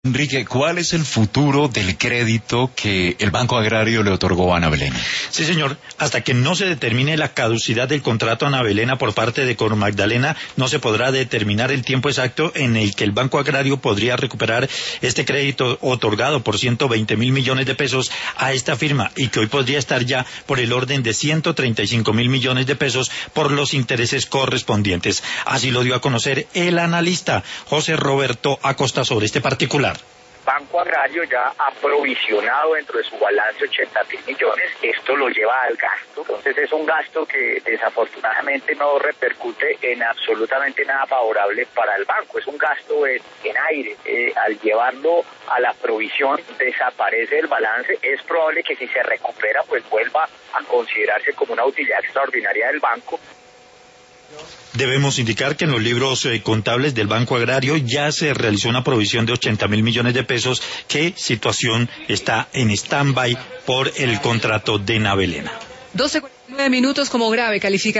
Enrique, ¿cuál es el futuro del crédito que el Banco Agrario le otorgó a Ana Belén? Sí, señor. Hasta que no se determine la caducidad del contrato a Ana Belén por parte de Cor Magdalena, no se podrá determinar el tiempo exacto en el que el Banco Agrario podría recuperar este crédito otorgado por 120.000 millones de pesos a esta firma y que hoy podría estar ya por el orden de 135.000 millones de pesos por los intereses correspondientes. Así lo dio a conocer el analista José Roberto Acosta sobre este particular. Banco Agrario ya ha provisionado dentro de su balance 80.000 millones, esto lo lleva al gasto, entonces es un gasto que desafortunadamente no repercute en absolutamente nada favorable para el banco, es un gasto en aire, al llevarlo a la provisión desaparece el balance, es probable que si se recupera pues vuelva a considerarse como una utilidad extraordinaria del banco. Debemos indicar que en los libros contables del Banco Agrario ya se realizó una provisión de 80.000 millones de pesos, que situación está en stand-by por el contrato de Ana Belén. 12:49 minutos como grave califica.